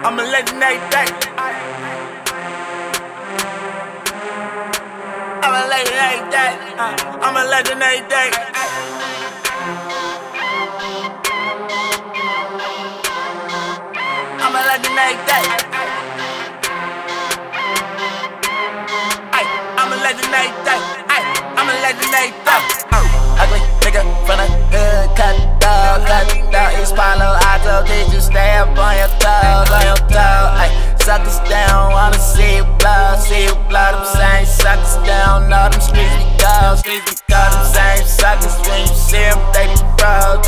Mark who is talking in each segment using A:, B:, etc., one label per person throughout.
A: I'm a legendary day. I'm a legendary day. I'm a legendary day. I'm a legendary day. I'm a legendary day. I'm a legendary day. Ugly nigga from the hood, cut dog. It's Palo Alto, did you stay up on your toes, suckers down, wanna see you blow, them same suckers down, know them streets we go, them same suckers, when you see them, they be bros,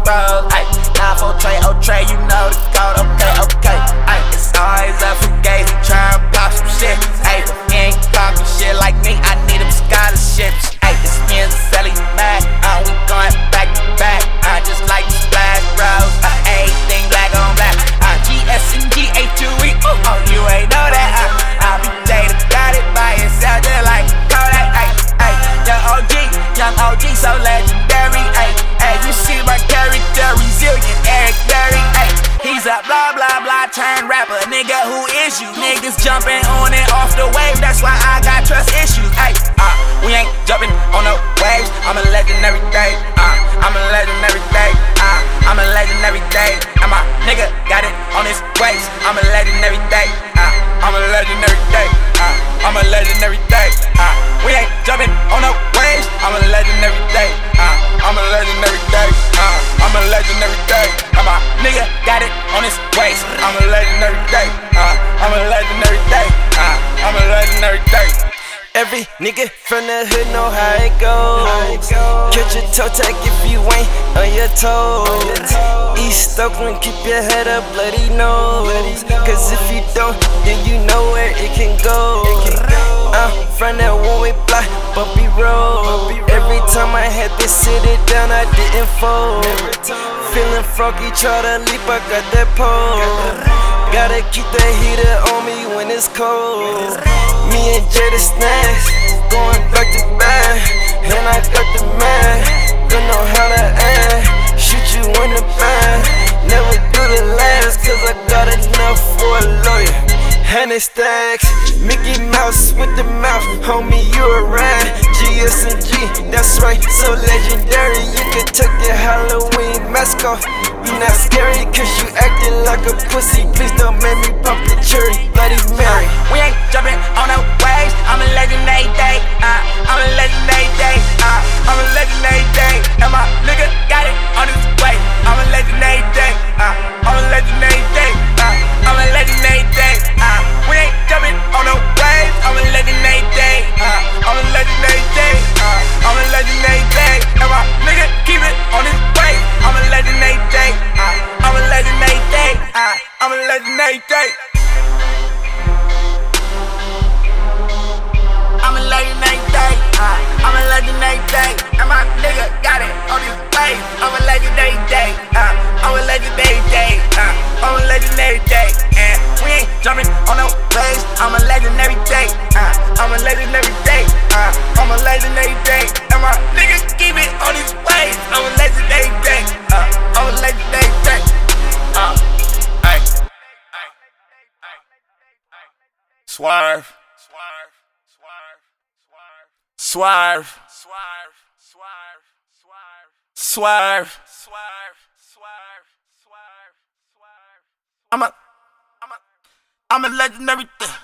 A: 9-4 tray, tray, you know the code, okay, it's always up for gays, tryna pop some shit, he ain't talking shit like me, I need them scholarships, it's me and Sally Mac, we going back to back, just like the Splash Bros, everything black on black, GS and GA2E, you ain't know that, be Jada, got it by yourself, just like Kodak, young OG, so legendary, you see my character, resilient, Eric Berry, he's a blah blah blah turn rapper, nigga, who is you? Niggas jumping on and off the wave, that's why I got trust issues, we ain't jumping on the waves, I'm a legendary day, I'm a legendary day, I'm a legendary day, and my nigga got it on his waist, I'm a legendary day, I'm a legendary day, I'm a legendary day, we ain't jumping on the waves, I'm a legendary day, I'm a legendary day, I'm a legendary day, and my nigga got it on his waist, I'm a legendary day, I'm a legendary day, I'm a legendary day.
B: Every nigga from the hood know how it goes. Catch your toe tag if you ain't on your toes. East Oakland, keep your head up, bloody nose. Cause if you don't, then you know where it can go. From that one-way block, bumpy road. Every time I had to sit it down, I didn't fold. Feeling froggy, try to leap, I got that pole. Gotta keep the heater on me when it's cold. Me and Jada snacks, going back to back. And I got the man, don't know how to act. Shoot you in the back, never do the last. Cause I got enough for a lawyer. 100 stacks, Mickey Mouse with the mouth. Homie, you a ride, GS and G, that's right, so legendary. You can take your Halloween mask off. You not scary cause you acting like a pussy. Please don't make me pop the cherry, Bloody Mary.
A: We ain't jumping on the waves, I'm a legendary day, I'm a legendary day, I'm a legendary day, and my nigga got it on his way, I'm a legendary day, I'm a legendary day, I'm a legendary day, we ain't jumping on the waves, I'm a legendary day, I'm a legendary day, I'm a legendary day, and my nigga keep it on his way, I'm a legendary day, I'm a legendary day, I'm a legendary day. I'm a legendary day, I'm a legendary day, and my nigga got it on his face. I'm a legendary day, I'm a legendary day, I'm a legendary day, and we ain't jumping on no waves. I'm a legendary day, I'm a legendary day, I'm a legendary day, and my nigga keep it on his face. I'm a legendary day, I'm a legendary day, Swerve. Swerve. Swerve. I'm a legendary thing.